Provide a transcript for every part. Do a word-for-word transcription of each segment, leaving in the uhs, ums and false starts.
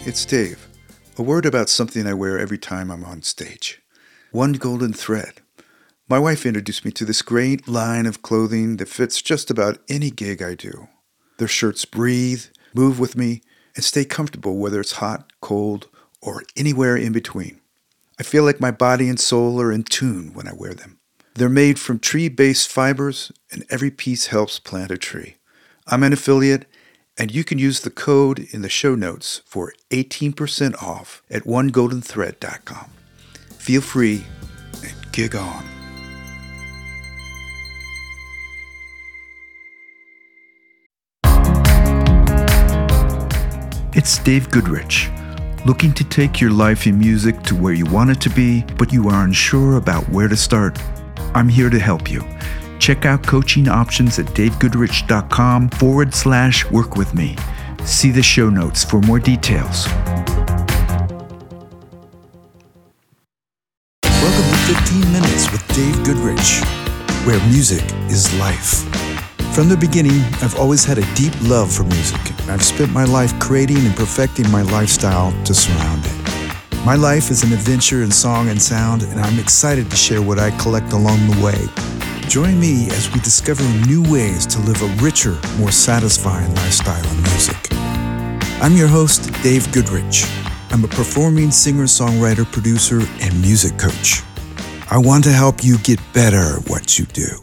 it's Dave. A word about something I wear every time I'm on stage. One golden thread. My wife introduced me to this great line of clothing that fits just about any gig I do. Their shirts breathe, move with me, and stay comfortable whether it's hot, cold, or anywhere in between. I feel like my body and soul are in tune when I wear them. They're made from tree-based fibers, and every piece helps plant a tree. I'm an affiliate, and you can use the code in the show notes for eighteen percent off at one golden thread dot com. Feel free and gig on. It's Dave Goodrich. Looking to take your life in music to where you want it to be, but you are unsure about where to start? I'm here to help you. Check out coaching options at davegoodrich.com forward slash work with me. See the show notes for more details. Welcome to fifteen minutes with Dave Goodrich, where music is life. From the beginning, I've always had a deep love for music, and I've spent my life creating and perfecting my lifestyle to surround it. My life is an adventure in song and sound, and I'm excited to share what I collect along the way. Join me as we discover new ways to live a richer, more satisfying lifestyle in music. I'm your host, Dave Goodrich. I'm a performing singer, songwriter, producer, and music coach. I want to help you get better at what you do.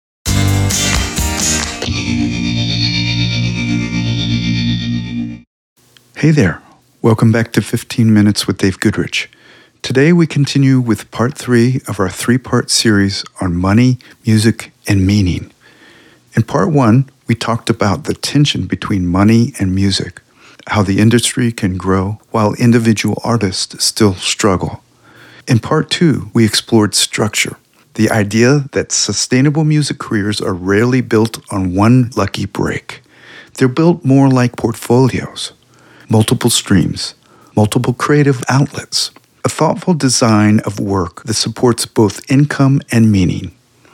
Hey there. Welcome back to fifteen minutes with Dave Goodrich. Today we continue with part three of our three-part series on money, music, and meaning. In part one, we talked about the tension between money and music, how the industry can grow while individual artists still struggle. In part two, we explored structure, the idea that sustainable music careers are rarely built on one lucky break. They're built more like portfolios, multiple streams, multiple creative outlets, a thoughtful design of work that supports both income and meaning.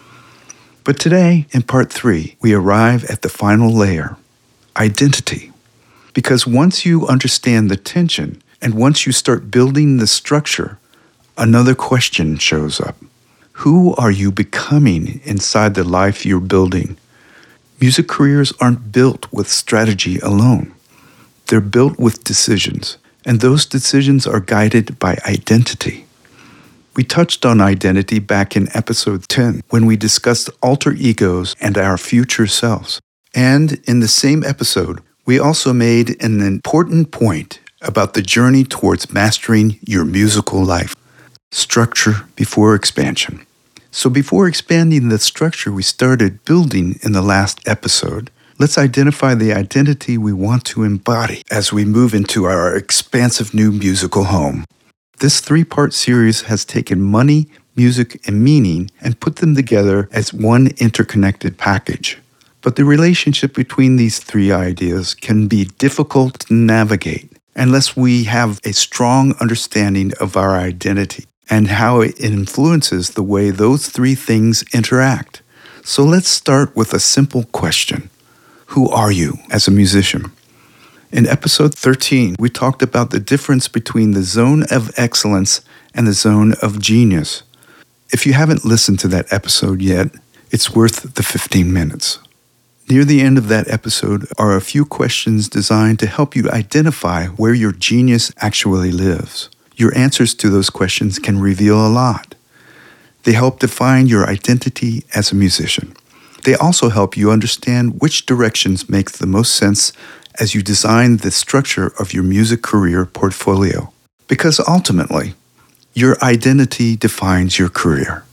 But today, in part three, we arrive at the final layer, identity. Because once you understand the tension, and once you start building the structure, another question shows up. Who are you becoming inside the life you're building? Music careers aren't built with strategy alone. They're built with decisions. And those decisions are guided by identity. We touched on identity back in episode ten when we discussed alter egos and our future selves. And in the same episode, we also made an important point about the journey towards mastering your musical life. Structure before expansion. So before expanding the structure we started building in the last episode, let's identify the identity we want to embody as we move into our expansive new musical home. This three-part series has taken money, music, and meaning and put them together as one interconnected package. But the relationship between these three ideas can be difficult to navigate unless we have a strong understanding of our identity and how it influences the way those three things interact. So let's start with a simple question. Who are you as a musician? In episode thirteen, we talked about the difference between the zone of excellence and the zone of genius. If you haven't listened to that episode yet, it's worth the fifteen minutes. Near the end of that episode are a few questions designed to help you identify where your genius actually lives. Your answers to those questions can reveal a lot. They help define your identity as a musician. They also help you understand which directions make the most sense as you design the structure of your music career portfolio. Because ultimately, your identity defines your career.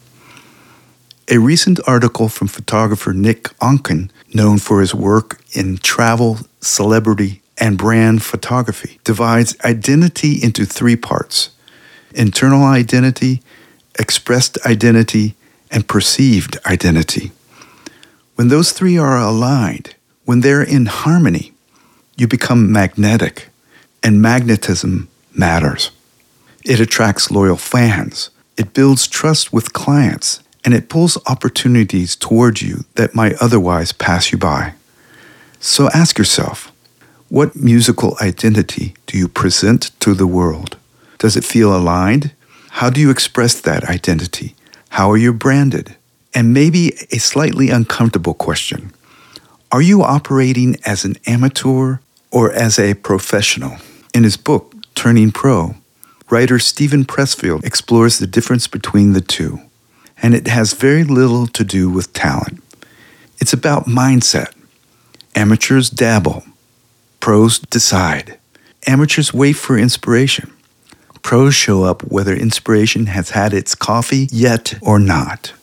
A recent article from photographer Nick Onken, known for his work in travel, celebrity, and brand photography, divides identity into three parts: internal identity, expressed identity, and perceived identity. When those three are aligned, when they're in harmony, you become magnetic, and magnetism matters. It attracts loyal fans, it builds trust with clients, and it pulls opportunities towards you that might otherwise pass you by. So ask yourself, What musical identity do you present to the world? Does it feel aligned? How do you express that identity? How are you branded? And maybe a slightly uncomfortable question. Are you operating as an amateur or as a professional? In his book, Turning Pro, writer Steven Pressfield explores the difference between the two, and it has very little to do with talent. It's about mindset. Amateurs dabble. Pros decide. Amateurs wait for inspiration. Pros show up whether inspiration has had its coffee yet or not.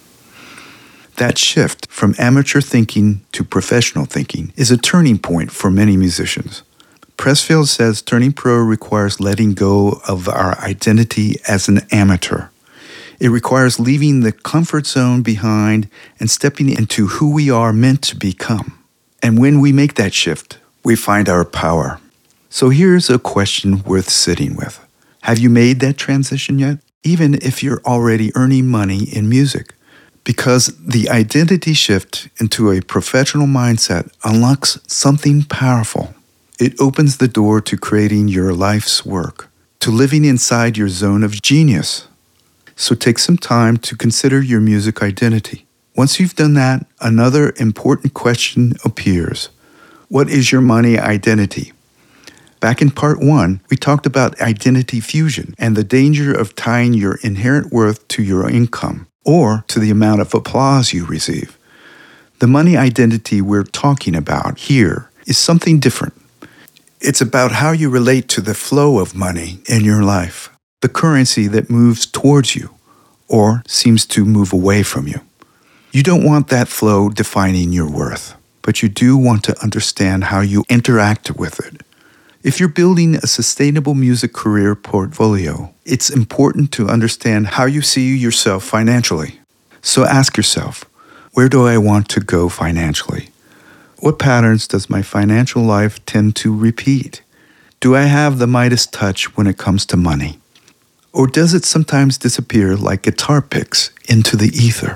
That shift from amateur thinking to professional thinking is a turning point for many musicians. Pressfield says turning pro requires letting go of our identity as an amateur. It requires leaving the comfort zone behind and stepping into who we are meant to become. And when we make that shift, we find our power. So here's a question worth sitting with. Have you made that transition yet? Even if you're already earning money in music. Because the identity shift into a professional mindset unlocks something powerful. It opens the door to creating your life's work, to living inside your zone of genius. So take some time to consider your music identity. Once you've done that, another important question appears. What is your money identity? Back in part one, we talked about identity fusion and the danger of tying your inherent worth to your income or to the amount of applause you receive. The money identity we're talking about here is something different. It's about how you relate to the flow of money in your life, the currency that moves towards you or seems to move away from you. You don't want that flow defining your worth, but you do want to understand how you interact with it. If you're building a sustainable music career portfolio, it's important to understand how you see yourself financially. So ask yourself, where do I want to go financially? What patterns does my financial life tend to repeat? Do I have the Midas touch when it comes to money? Or does it sometimes disappear like guitar picks into the ether?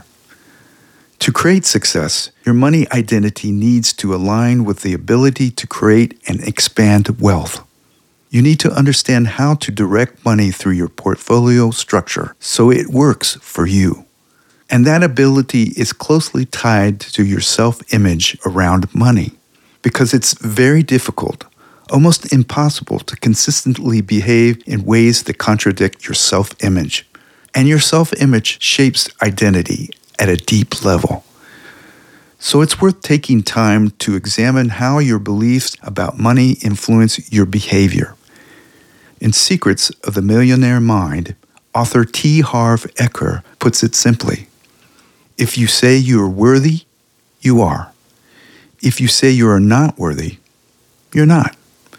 To create success, your money identity needs to align with the ability to create and expand wealth. You need to understand how to direct money through your portfolio structure so it works for you. And that ability is closely tied to your self-image around money, because it's very difficult, almost impossible to consistently behave in ways that contradict your self-image. And your self-image shapes identity at a deep level. So it's worth taking time to examine how your beliefs about money influence your behavior. In Secrets of the Millionaire Mind, author T. Harv Eker puts it simply, if you say you are worthy, you are. If you say you are not worthy, you're not.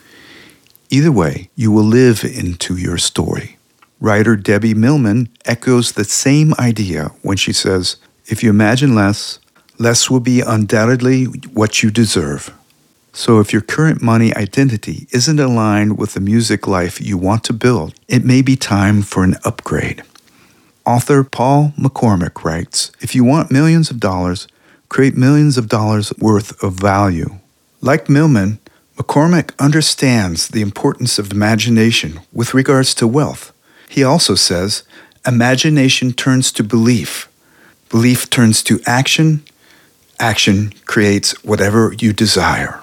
Either way, you will live into your story. Writer Debbie Millman echoes the same idea when she says, if you imagine less, less will be undoubtedly what you deserve. So if your current money identity isn't aligned with the music life you want to build, it may be time for an upgrade. Author Paul McCormick writes, if you want millions of dollars, create millions of dollars worth of value. Like Millman, McCormick understands the importance of imagination with regards to wealth. He also says, imagination turns to belief. Belief turns to action. Action creates whatever you desire.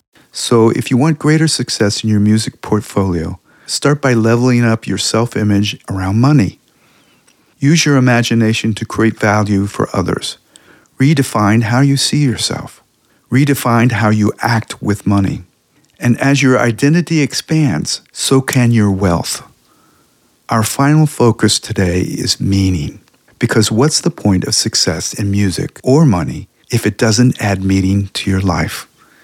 So if you want greater success in your music portfolio, start by leveling up your self-image around money. Use your imagination to create value for others. Redefine how you see yourself. Redefine how you act with money. And as your identity expands, so can your wealth. Our final focus today is meaning. Because what's the point of success in music or money if it doesn't add meaning to your life?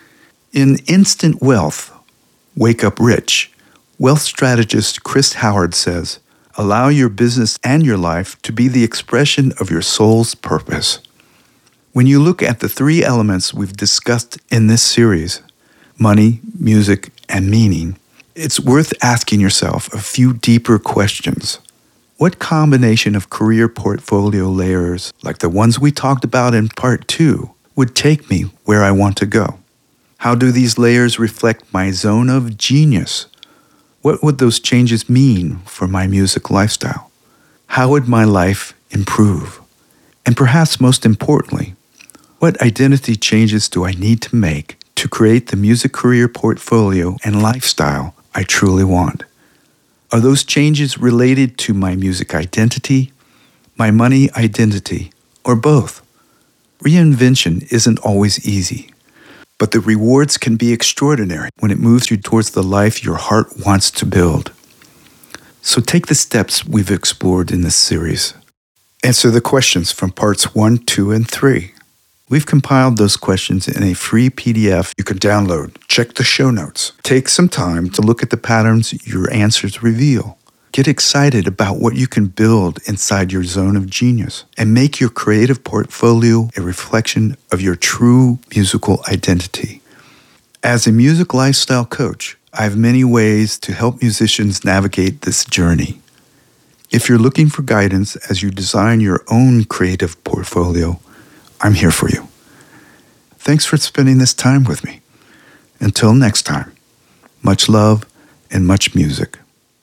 In Instant Wealth, Wake Up Rich, wealth strategist Chris Howard says, allow your business and your life to be the expression of your soul's purpose. When you look at the three elements we've discussed in this series, money, music, and meaning, it's worth asking yourself a few deeper questions. What combination of career portfolio layers, like the ones we talked about in part two, would take me where I want to go? How do these layers reflect my zone of genius? What would those changes mean for my music lifestyle? How would my life improve? And perhaps most importantly, what identity changes do I need to make to create the music career portfolio and lifestyle I truly want? Are those changes related to my music identity, my money identity, or both? Reinvention isn't always easy, but the rewards can be extraordinary when it moves you towards the life your heart wants to build. So take the steps we've explored in this series. Answer the questions from parts one, two, and three. We've compiled those questions in a free P D F you can download. Check the show notes. Take some time to look at the patterns your answers reveal. Get excited about what you can build inside your zone of genius and make your creative portfolio a reflection of your true musical identity. As a music lifestyle coach, I have many ways to help musicians navigate this journey. If you're looking for guidance as you design your own creative portfolio, I'm here for you. Thanks for spending this time with me. Until next time, much love and much music.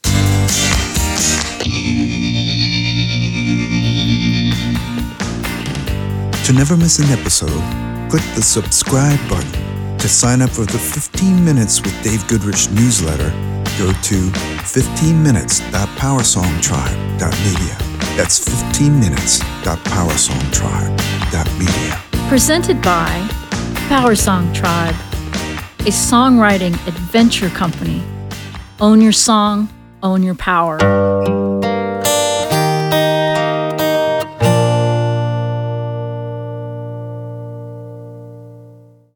To never miss an episode, click the subscribe button. To sign up for the fifteen minutes with Dave Goodrich newsletter, go to fifteen minutes dot power song tribe dot media. That's fifteen minutes dot power song tribe dot media. Presented by Powersong Tribe, a songwriting adventure company. Own your song, own your power.